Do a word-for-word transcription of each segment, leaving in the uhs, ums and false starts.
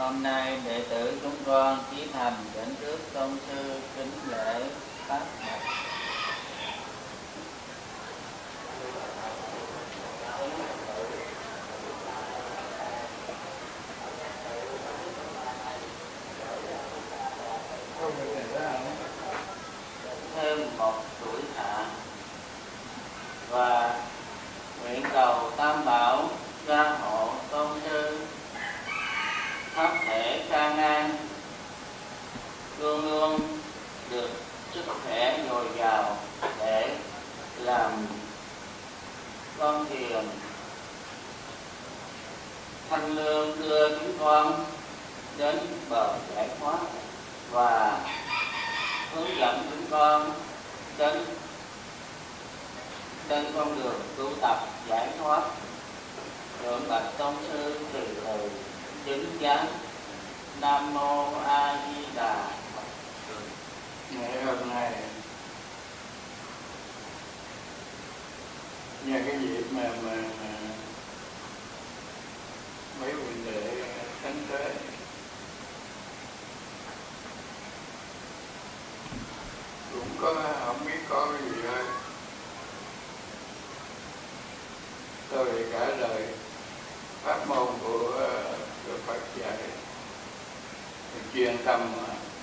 Hôm nay đệ tử chúng con chí thành đến trước tôn sư kính lễ pháp mật. Thêm một tuổi hạ và nguyện cầu Tam Bảo gia hộ tôn sư pháp thể ca ngang, luôn luôn được sức khỏe dồi dào để làm con thuyền thanh lương đưa chúng con đến bờ giải thoát và hướng dẫn chúng con đến trên con đường tu tập giải thoát. Thượng bạch tôn sư từ từ chứng giám. Nam mô A Di Đà Phật. Ngày hôm nay nhờ cái dịp mà mà, mà mấy huynh đệ thánh tới cũng có không biết có cái gì thôi, tôi cả đời pháp môn của của Phật dạy chuyên tâm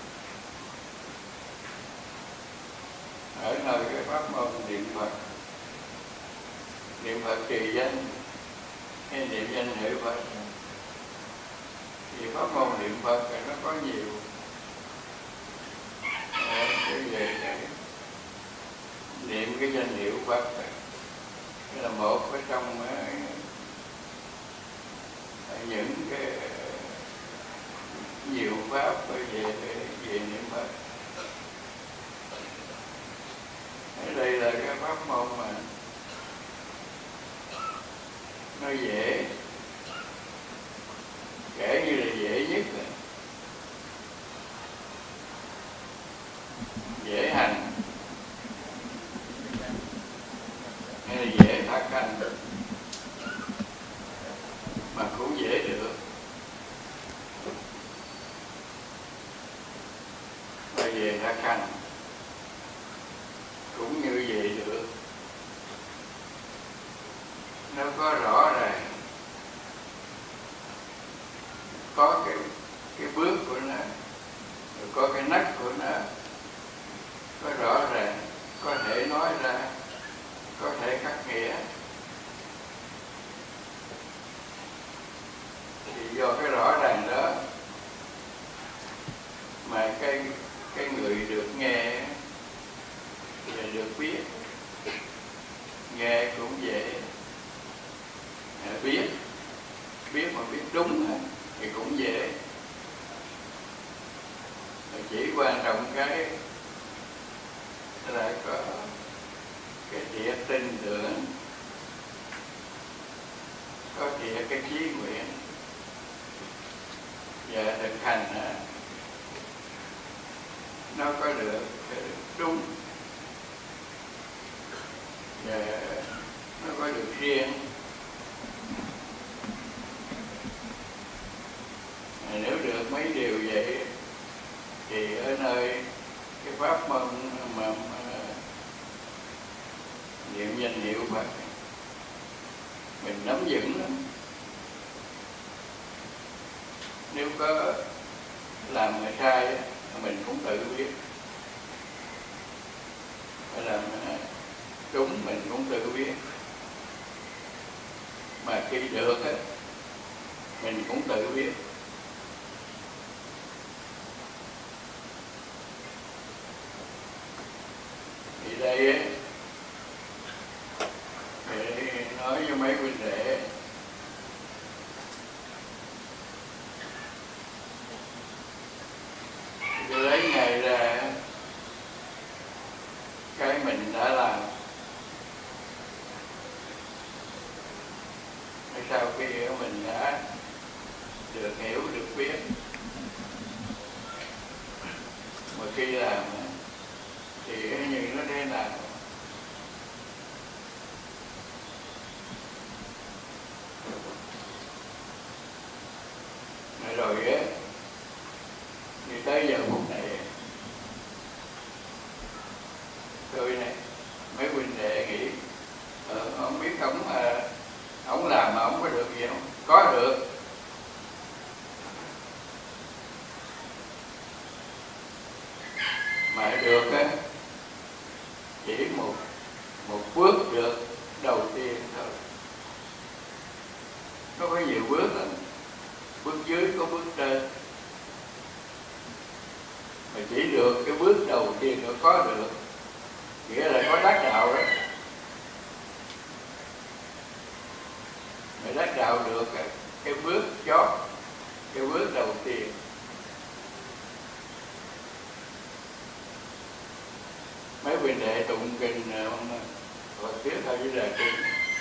ở nơi cái pháp môn niệm Phật, niệm Phật trì danh hay niệm danh hiệu Phật. Thì pháp môn niệm Phật thì nó có nhiều cái về cái niệm cái danh hiệu Phật là một ở trong những cái nhiều pháp về về, về niệm Phật. Ở đây là cái pháp môn mà nó dễ, kể như là dễ nhất, dễ hành hay là dễ thực hành mà cũng dễ được. Và về thực hành cũng như vậy được. Nó có rõ ràng, có cái cái bước của nó, rồi có cái nấc của nó, có rõ ràng, có thể nói ra, có thể khắc nghĩa. Thì do cái rõ ràng đó mà cái cái người được nghe thì được biết, nghe cũng dễ, biết biết mà biết đúng thì cũng dễ. Chỉ quan trọng cái là có cái thiện tin tưởng, có thiện cái chí nguyện và thực hành nó có được đúng và nó có được riêng. Nếu được mấy điều vậy thì ở nơi cái pháp môn mà, mà niệm danh hiệu Phật mình nắm vững lắm. Nếu có làm mà sai mình cũng tự biết, phải làm đúng mình cũng tự biết. Mà khi được á mình cũng tự biết. Thì đây á, để nói với mấy huynh đệ lấy ngày ra cái mình đã làm. Sau khi mình đã được hiểu, được biết, mà khi làm thì như nó thế nào? Rồi á tới giờ phút này tôi này mấy huynh đệ nghĩ ờ, không biết ông ông làm mà ông có được gì không? Có được. Mà được á, chỉ một một bước được đầu tiên thôi. Nó có nhiều bước lắm. Bước dưới có bước trên. Mà chỉ được cái bước đầu tiên nó có được, nghĩa là có đắc đạo đó. Mà đắc đạo được cái bước chót, cái bước đầu tiên. Mấy huynh đệ tụng kinh Phật thuyết thôi với là kinh.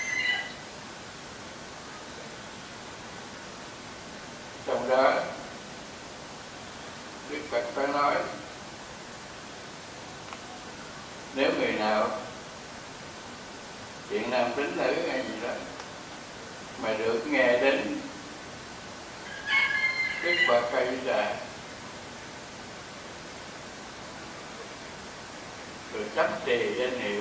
Trong đó Đức Phật có nói nếu người nào chuyện nam tính nữ hay gì đó mà được nghe đến Đức Phật hay là rồi chấp trì danh hiệu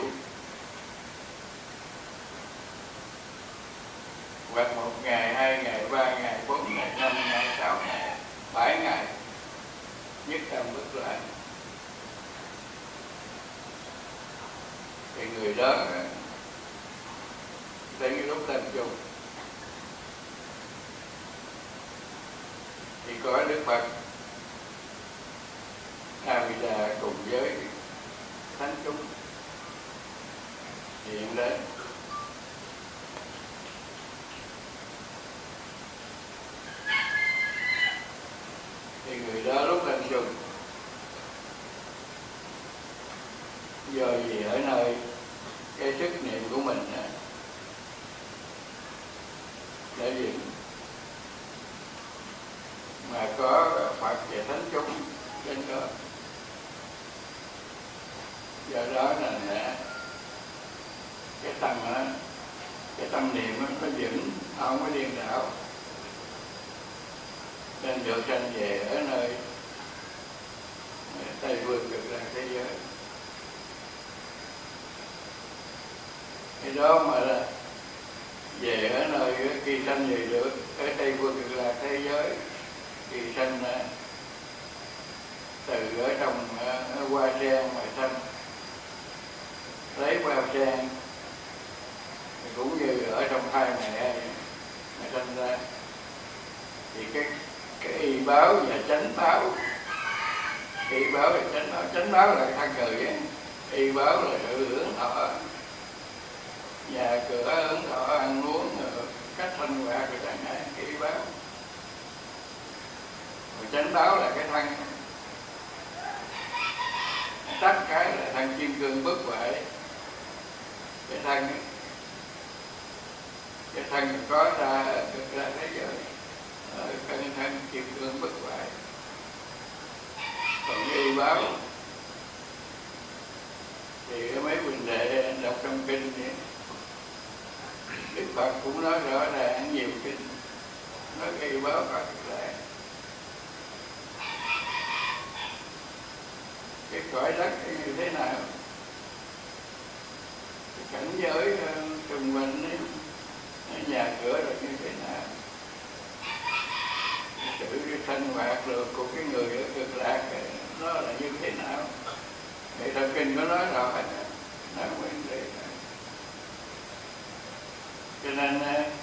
hoặc một ngày, hai ngày, ba ngày, bốn ngày, năm ngày, sáu ngày, bảy ngày nhất tâm bất loạn thì người đó đến cái lúc tâm chung thì có Đức Phật A Di Đà cùng với thánh chúng hiện đến. Thì người đó lúc lên chung do gì ở nơi cái sức niệm của mình để gì mà có Phật và thánh chúng trên đó, do đó là cái tâm đó, cái tâm niệm nó có vững, không có điên đảo, nên được sanh về ở nơi Tây Phương Cực Lạc thế giới. Cái đó mà là về ở nơi khi sanh về được ở Tây Phương Cực Lạc thế giới thì sanh từ ở trong ở hoa sen mà sanh lấy hoa sen cũng như ở trong thai mẹ mà sanh ra thì cái cái y báo và chánh báo, y báo và chánh báo, chánh báo là thân người ấy. Y báo là sự hưởng thọ, nhà cửa hưởng thọ, ăn uống, cách sinh hoạt rồi chẳng hạn, cái y báo. Rồi chánh báo là cái thân, tất cái là thân kim cương bất hoại, cái thân ấy. Cái thân có ra cực ra thế giới, thân thân kim cương bất hoại. Còn cái y báo thì mấy huynh đệ đọc trong kinh thì Đức Phật cũng nói rõ ràng nhiều kinh, nói cái y báo có cực lạc. Cái cõi đất như thế nào, cái cảnh giới xung quanh ấy, nhà cửa rồi như thế nào, sự sinh hoạt được của cái người ở cực lạc nó là như thế nào. Thì trong kinh có nói rõ hết, nói nguyên lý. Cho nên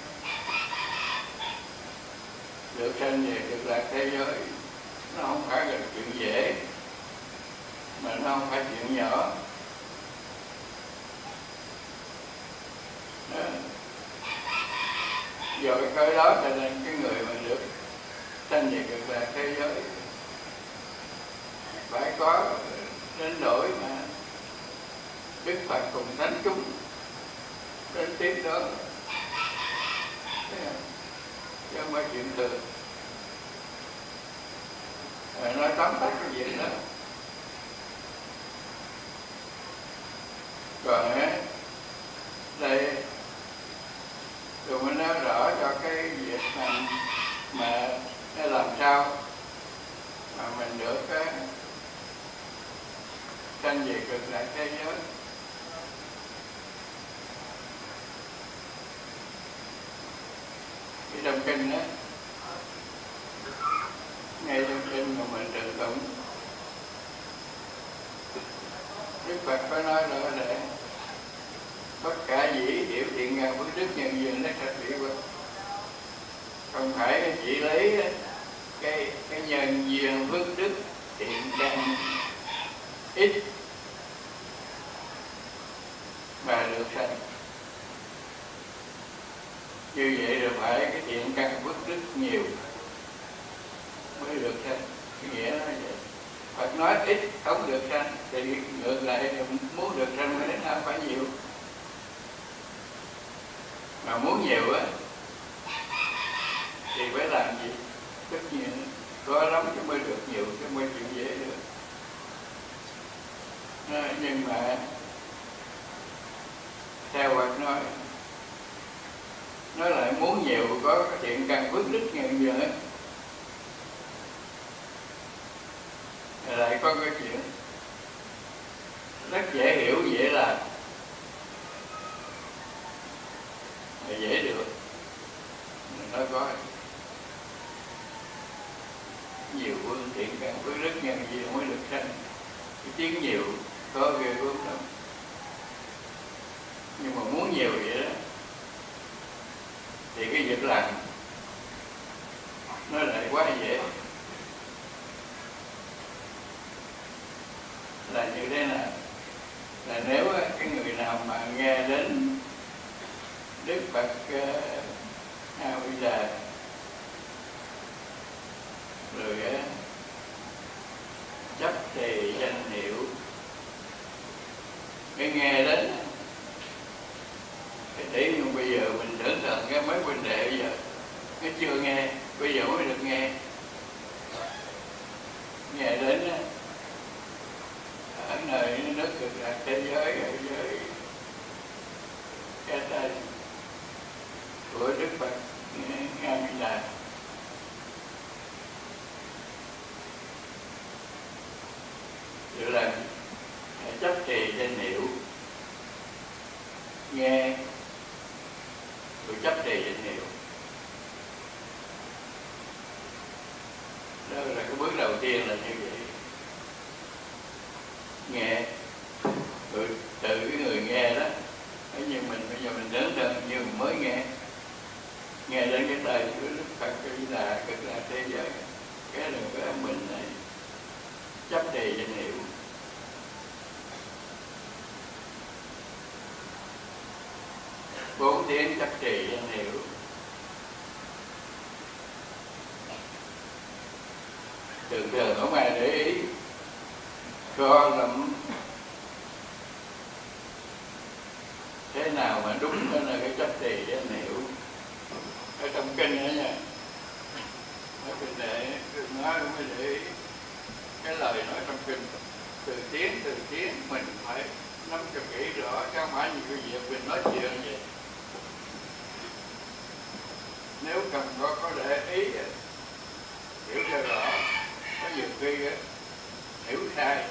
được sanh về cực lạc thế giới nó không phải là chuyện dễ, mà nó không phải chuyện nhỏ. Đó. Do cái cớ đó cho nên cái người mà được sanh về cực lạc thế giới phải có đến đổi mà Đức Phật cùng thánh chúng đến tiếp đó, chứ không phải chuyện thường. Rồi nói tóm tắt cái chuyện đó. Còn á, đây rồi mới nói rõ cho cái việc mà, mà làm sao mà mình được cái sanh về cực lạc thế giới. Cái trong kinh đó, ngay trong kinh mà mình tự tụng, Đức Phật có nói rõ để tất cả dĩ hiểu thiện ngàn phước đức nhân duyên đất sạch vị quân, không phải chỉ lấy cái cái nhân duyên phước đức thiện căn ít mà được sanh. Như vậy rồi phải cái thiện căn phước đức nhiều mới được sanh. Nghĩa là vậy. Phật nói ít không được sanh, thì ngược lại muốn được sanh mới đến nào phải nhiều. Mà muốn nhiều á thì phải làm gì? Tất nhiên có lắm chứ mới được nhiều, chứ mới chịu dễ được. À, nhưng mà theo Phật nói, nó lại muốn nhiều có cái thiện căn phước đức nhân duyên ấy, lại có cái chuyện rất dễ hiểu, dễ làm, là dễ được. Mình nói có nhiều phương thiện căn phước đức nhân duyên mới được sanh. Cái tiếng nhiều có ghê gớm lắm, nhưng mà muốn nhiều vậy đó thì cái việc làm nó lại quá dễ. Là như thế nào? Là nếu cái người nào mà nghe đến Đức Phật A Di Đà rồi chấp trì danh hiệu, cái nghe đến cái tỷ như bây giờ mình tưởng tượng cái mấy huynh đệ bây giờ nó chưa nghe, bây giờ mới được nghe. Nghe đến ở nơi nước cực lạc thế giới, ở dưới cái tên của Đức Phật A Di Đà, rồi là chấp trì danh hiệu, nghe rồi chấp trì danh hiệu. Đó là cái bước đầu tiên là như vậy. Nghe rồi từ cái người nghe đó, nếu như mình bây giờ mình đến đơn như mình mới nghe nghe đến cái đời của Đức Phật Di Đà cực lạc thế giới, cái là cái mình này chấp trì danh hiệu. Bốn tiếng chấp trì danh hiệu, thường thường không ai để ý, có lắm. Thế nào mà đúng đó là cái chấp trì danh hiệu ở trong kinh đó nha. Nói kinh để nói mới để ý cái lời nói trong kinh, từ tiếng từ tiếng mình phải nắm cho kỹ rõ, chứ không phải như cái việc mình nói chuyện vậy. Nếu cần có có để ý hiểu cho rõ, có nhiều khi hiểu sai.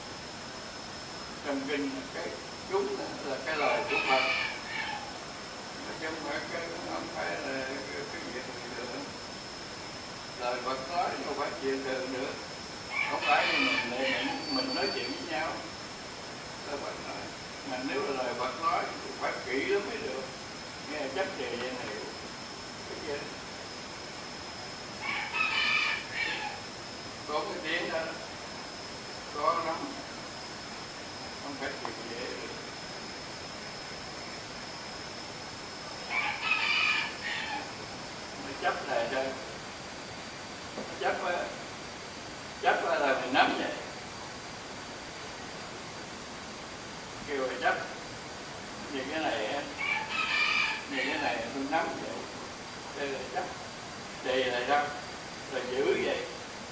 Trong kinh cái đúng là cái lời của Phật, chứ không phải cái không phải là cái, cái việc gì được. Lời Phật nói không phải chuyện thường nữa, không phải như mình mình, mình nói chuyện với nhau. Lời Phật nói, mà nếu là lời Phật nói thì phải kỹ lắm mới được. Nghe chấp trì danh hiệu cái gì có cái tiếng đó, có lắm, không phải chuyện dễ được. Nó chấp lại cho chấp chấp là mình nắm vậy, kêu là chấp như cái này, như cái này tôi nắm vậy, đây là chấp, đây là chấp, là giữ vậy.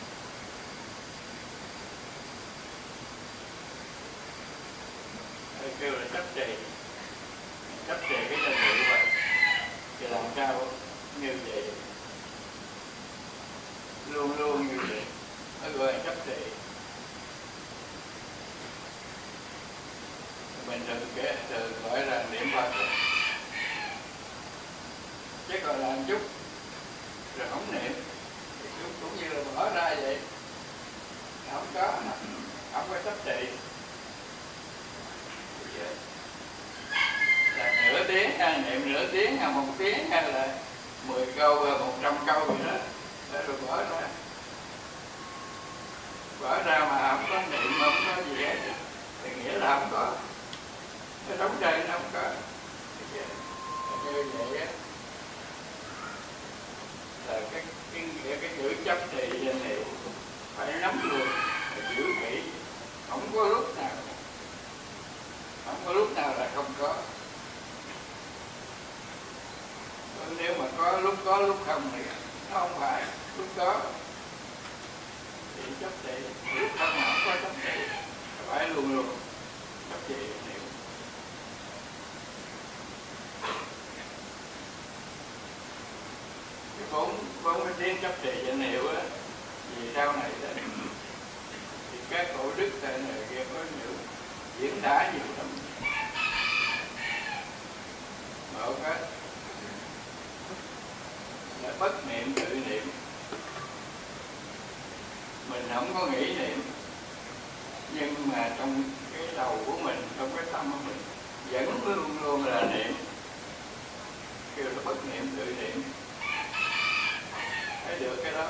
Đây kêu là chấp trì, chấp trì cái danh hiệu vậy, thì làm sao như vậy, luôn luôn như vậy, nó gọi là chấp trì. mình thường kể thường gọi là niệm Phật, chứ còn làm chút rồi không niệm thì cũng, cũng như là bỏ ra vậy, không có không có chấp trị. Là nửa tiếng hay niệm nửa tiếng hay một tiếng hay là mười câu hay một trăm câu gì đó, đó rồi bỏ ra. Bỏ ra mà không có niệm, không có gì hết thì nghĩa là không có, cái đống trời nó không có. Như vậy á là cái cái cái, cái chữ chấp trì danh hiệu phải nắm luôn, phải giữ kỹ, không có lúc nào không có lúc nào là không có. Nếu mà có lúc có lúc không thì nó không phải lúc có thì chấp trì, lúc không mà không có chấp trì, phải luôn luôn chấp trì danh hiệu. Cái bốn bốn cái tiếng chấp trì danh hiệu á, vì sau này đó thì các cổ đức tại này kia có nhiều diễn tả nhiều lắm. Một cái là bất niệm tự niệm, mình không có nghĩ niệm nhưng mà trong cái đầu của mình, trong cái tâm của mình vẫn luôn luôn là niệm, kêu là bất niệm tự niệm. Thấy được cái đó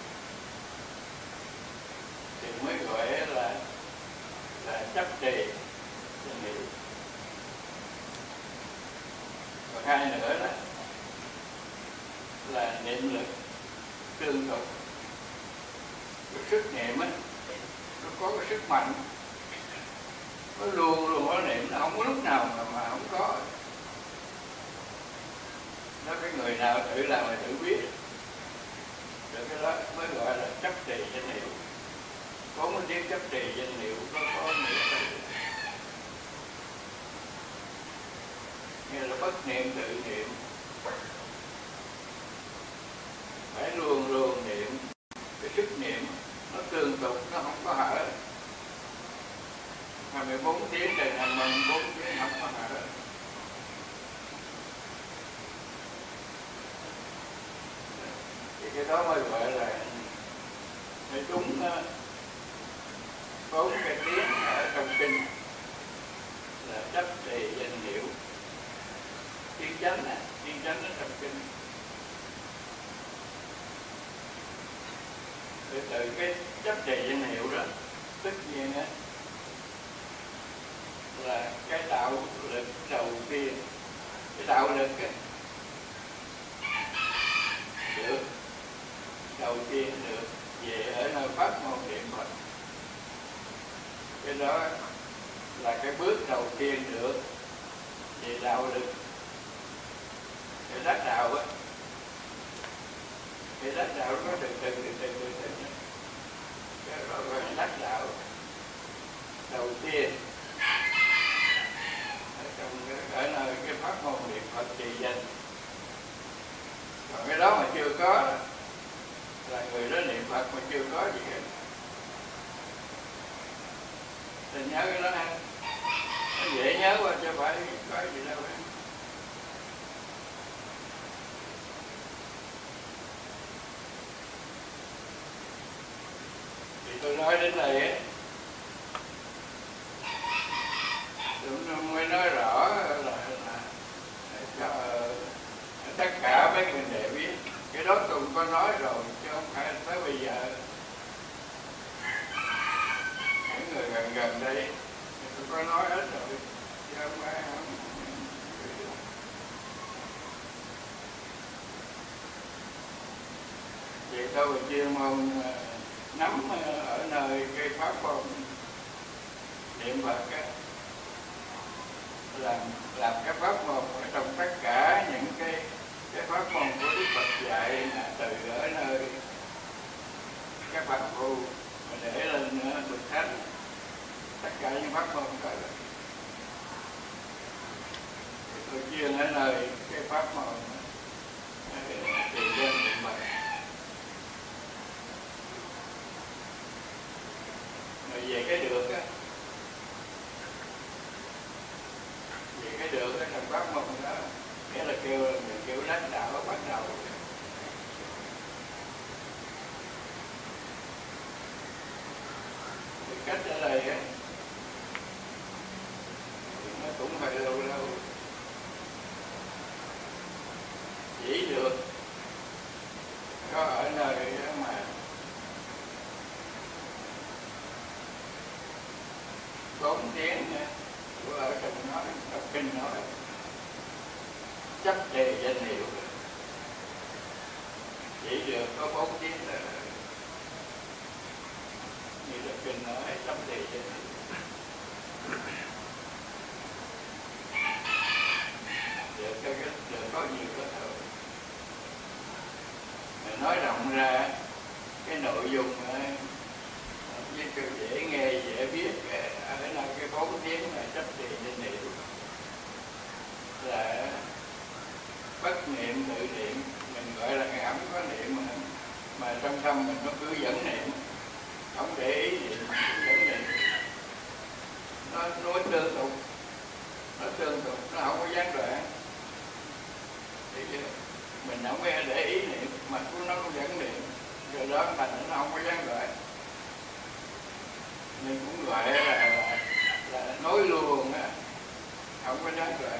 thì mới gọi là là chấp trì danh hiệu. Còn hai nữa đó là niệm lực tương tục. Cái sức niệm á nó có cái sức mạnh, nó luôn luôn có niệm, nó không có lúc nào mà, mà không có. Đó, cái người nào tự làm thì tự biết. Rồi cái đó mới gọi là chấp trì danh hiệu. Có một tiếng chấp trì danh hiệu có có nghĩa là nghĩa là bất niệm tự niệm, phải luôn luôn niệm. Cái sức niệm nó tương tục, nó không có hở. hai mươi bốn tiếng trời hàng mừng bốn tiếng không có hở. Thì cái đó mới gọi là nói đúng bốn cái tiếng ở trong kinh là chấp trì danh hiệu. Tiếng chánh á, tiếng chánh ở trong kinh. Từ từ cái chấp trì danh hiệu đó tất nhiên á là cái đạo lực đầu tiên. Cái đạo lực á được đầu tiên được về ở nơi pháp môn niệm Phật. Cái đó là cái bước đầu tiên được về đạo lực. Cái đắc đạo á, cái đắc đạo nó từ từ từ từ từ từ cái đó gọi là đắc đạo đầu tiên ở trong cái, ở nơi cái pháp môn niệm Phật trì danh. Còn cái đó mà chưa có là người đó niệm Phật mà chưa có gì hết. Thì nhớ cái đó ha, nó dễ nhớ qua chứ phải có gì đâu hết. Thì tôi nói đến đây á, tôi mới nói rõ là, là cho tất cả mấy người đệ biết. Cái đó tôi cũng có nói rồi chứ không phải tới bây giờ. Những người gần gần đây tôi có nói hết rồi chứ không phải không. Vậy tôi chuyên môn nắm ở nơi cái pháp môn niệm Phật á, làm làm cái pháp môn ở trong tất cả những cái cái pháp môn của Đức Phật dạy là từ ở nơi các pháp phu để lên bậc thánh, tất cả những pháp môn đó tôi chuyên ở nơi cái pháp môn trì danh niệm Phật. Rồi về cái được á cái được cái thằng Pháp Môn đó nghĩa là kêu là kêu đắc đạo bắt đầu. Cái cách ở đây á nó cũng phải lâu lâu chỉ được có ở nơi mà bốn tiếng của ở trong nói trong kinh nói chấp trì danh hiệu chỉ được có bốn tiếng là như là kinh nói chấp trì danh hiệu. Được có được có nhiều cái thôi. Mình nói rộng ra cái nội dung với cái dễ nghe dễ biết ở là cái bốn tiếng mà chấp trì danh hiệu là bất niệm tự niệm, mình gọi là cái ẩm có niệm mà, mà trong tâm mình nó cứ dẫn niệm, không để ý niệm, dẫn niệm, nó nói tương tục, nó tương tục, nó không có gián đoạn. Thì mình không có để ý niệm mà nó cũng dẫn niệm, rồi đó thành nó không có gián đoạn. Mình cũng gọi là, là, là nói luôn á, không có gián đoạn.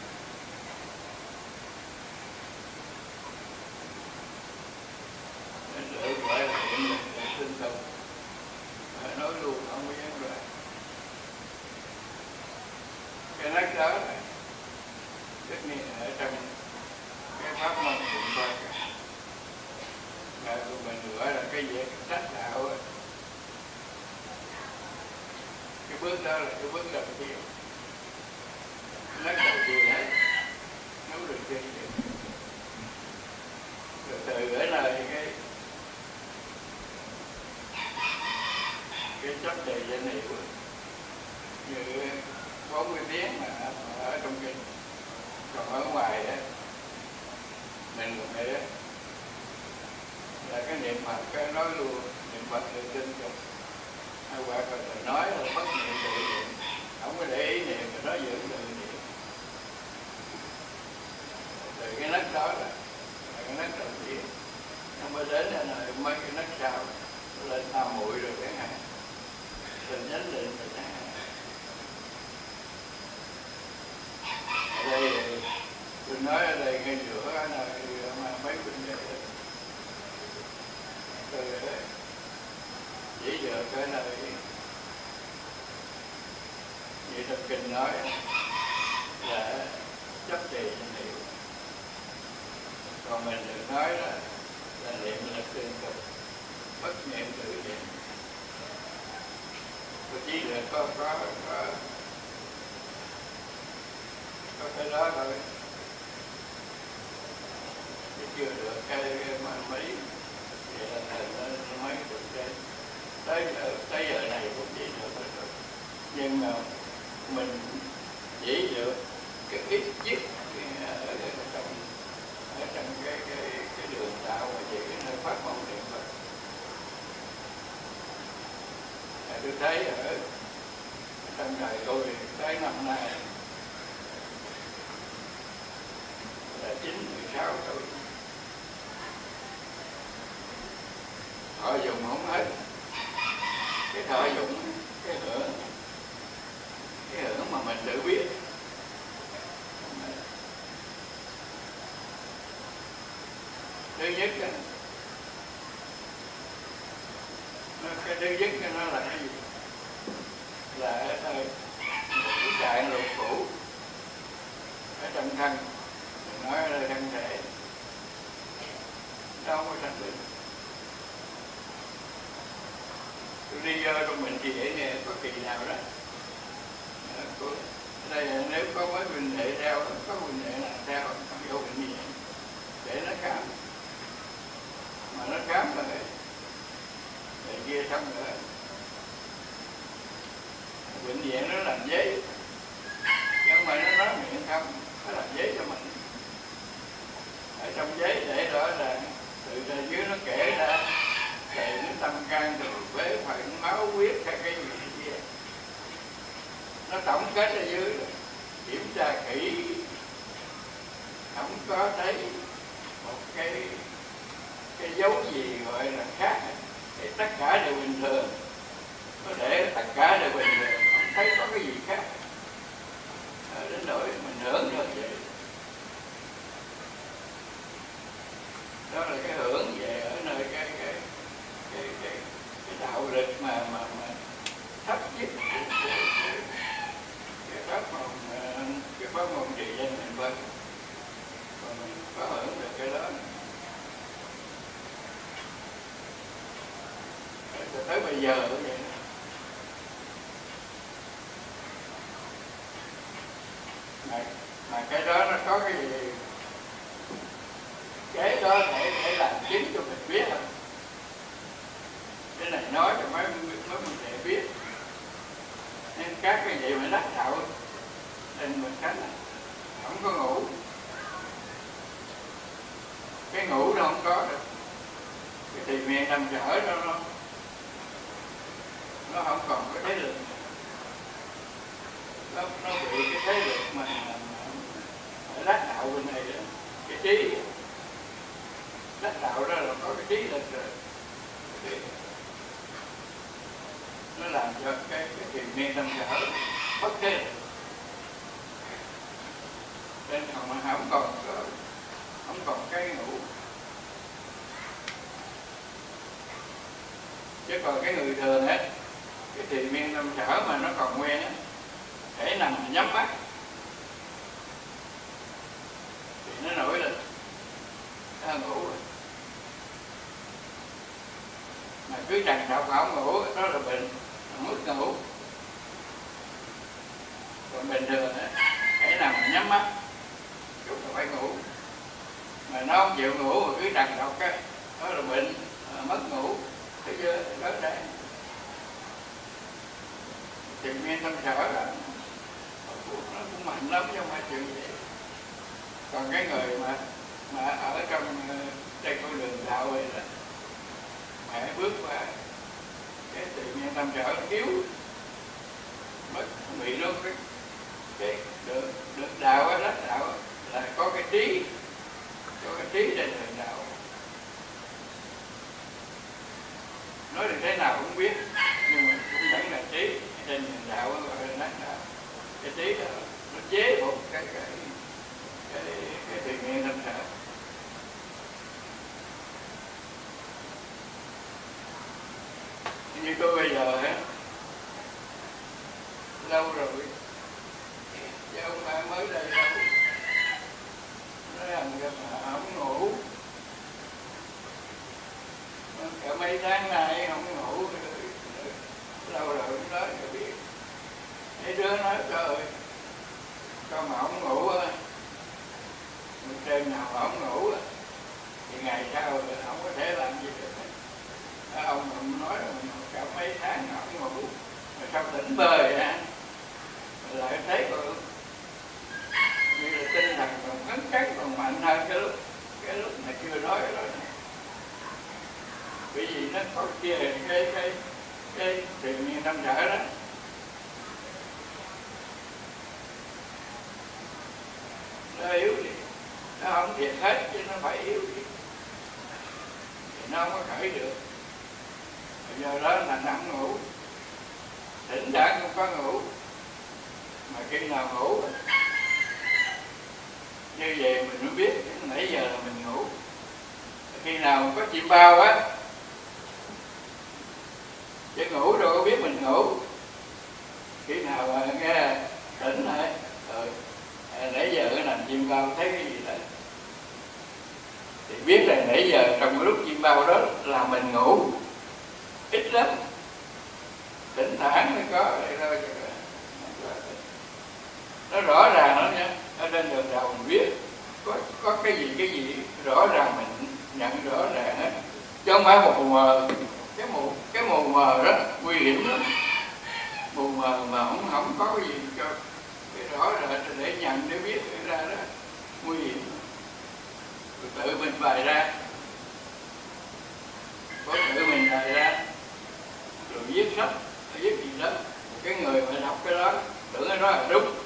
Nên được gọi là niệm là tương tục, nói luôn không có gián đoạn. Cái nách đó là tất nhiên ở trong cái pháp môn niệm Phật là của mình gọi là cái việc đắc đạo ấy. Cái bước đó là cái bước đầu tiên, nách đầu tiên ấy, nấu được tiên rồi từ ở nơi cái cái chấp trì danh hiệu như bốn mươi tiếng mà ở trong kinh, còn ở ngoài đó mình cũng thấy là cái niệm Phật cái nói luôn, niệm Phật tự tin rồi hay hoặc là nói là bất niệm tự niệm, không có để ý niệm mà nói dưỡng tự niệm. Từ cái nấc đó là, là cái nấc đầu tiên, nó mới đến là mấy cái nấc sau lên tam muội rồi cái hạn tình chánh định rồi cái hạn. Ở đây tôi nói ở đây ngay giữa là mà mấy bệnh nhân từ chỉ được cái này như trong kinh nói là chấp trì danh hiệu, còn mình được nói là là niệm là tương tục, bất niệm tự niệm. Tôi chỉ được có có có có cái đó thôi, chứ chưa được cái, cái mà mấy vậy là thầy nó mấy được cái tới giờ tới giờ này cũng chỉ được rồi, nhưng mà mình chỉ được cái ít nhất ở trong ở trong cái cái cái đường đạo mà về cái nơi pháp môn niệm Phật. Tôi thấy ở trong đời tôi tới năm nay là chín mười sáu tuổi, thọ dụng không hết, cái thọ dụng cái hưởng cái hưởng mà mình tự biết. Thứ nhất đó, nó, cái thứ nhất nó là cái gì? Là ở nơi cái trạng lục phủ ở trong thân, mình nói là thân thể đâu có sanh bệnh. Tôi đi vô trong bệnh thì để nghe có kỳ nào đó đây là nếu có mấy huynh đệ theo, có huynh đệ nào theo không vô bệnh viện để nó khám, mà nó khám rồi để kia xong nữa bệnh viện nó làm giấy, nhưng mà nó nói miệng không, nó làm giấy cho mình. Ở trong giấy để rõ ràng từ trên dưới nó kể ra chạy nó tâm can từ phế phận máu huyết hay cái gì kia, nó tổng kết ở dưới rồi. kiểm tra kỹ không có thấy một cái cái dấu gì gọi là khác, thì tất cả đều bình thường, có để tất cả đều bình thường, không thấy có cái gì khác, à, đến nỗi mình hưởng được vậy. Đó là cái hưởng về ở nơi cái cái cái cái, cái đạo lực mà mà mà thấp nhất cái, cái, cái pháp môn cái pháp môn trì danh mình vân, và mình có hưởng được cái đó. Cho tới bây giờ cũng vậy. Mà, mà cái đó nó có cái gì cái đó để để làm chứng cho mình biết không? Cái này nói cho mấy mấy mình để biết. Nên các cái gì mà đắc đạo nên mình tránh không có ngủ. Cái ngủ nó không có được. Cái thì miền nằm trở đó nó nó không còn cái thế lực, nó nó bị cái thế lực mà ở đắc đạo bên này đó, cái trí đắc đạo đó là có cái trí lực rồi, cái, nó làm cho cái cái thiền miên tâm sở bất thế lực, nên không không còn có không còn cái ngủ. Chứ còn cái người thường á, cái thiền miên tâm sở mà nó còn quen á, thể nằm nhắm mắt thì nó nổi lên, nó ngủ rồi. Mà cứ trằn trọc không ngủ, đó là bệnh, mất ngủ. Còn bình thường á, thể nằm nhắm mắt, chút là phải ngủ. Mà nó không chịu ngủ mà cứ trằn trọc á, đó là bệnh, mất ngủ. Thấy chưa? Đó đây. Thiền miên tâm sở là nó cũng mạnh lắm chứ không phải chuyện vậy. Còn cái người mà mà ở trong trên con đường đạo này là mẹ bước qua cái tự nhiên tâm sở yếu mất bị luôn cái cái được được đạo á, đắc đạo á, là có cái trí, có cái trí trên đường đạo. Nói được thế nào cũng biết, nhưng mà cũng vẫn là trí trên đường đạo gọi là đắc đạo. Cái trí đó nó chế một cái cái cái cái tự nhiên tâm sở. Như tôi bây giờ á, lâu rồi chứ ông ba mới đây đâu, nói rằng mà không ngủ cả mấy tháng nay không ngủ, lâu rồi cũng nói cho biết. Mấy đứa nói trời ơi, con mà không ngủ á, đêm nào mà không ngủ á, thì ngày sau không có thể làm gì được. Ông ông nói là cả mấy tháng không ngủ, mà sao tỉnh bời á, lại thấy còn như là tinh thần còn phấn chấn, còn mạnh hơn cái lúc cái lúc mà chưa nói cái đó. Bởi vì nó có kia cái cái cái thiền miên tâm sở đó, nó yếu đi, nó không thiệt hết chứ nó phải yếu đi, thì nó không có khởi được. Do đó là nằm ngủ, thỉnh thoảng không có ngủ, mà khi nào ngủ như vậy mình mới biết nãy giờ là mình ngủ. Khi nào có chim bao á, chứ ngủ đâu có biết mình ngủ. Khi nào mà nghe tỉnh lại, rồi nãy giờ cái nằm chim bao thấy cái gì đó, thì biết là nãy giờ trong cái lúc chim bao đó là mình ngủ. Ít lắm, thỉnh thoảng mới có đây thôi. Nó rõ ràng lắm nha, ở trên đường đầu mình biết có có cái gì cái gì rõ ràng, mình nhận rõ ràng hết, chứ không phải một mù mờ. Cái mù cái mù mờ đó nguy hiểm lắm, mù mờ mà không không có cái gì cho cái rõ ràng để nhận để biết ra đó nguy hiểm. Rồi tự mình bày ra, có tự mình bày ra, rồi viết sách, viết gì đó, cái người mà đọc cái đó tưởng cái đó là đúng,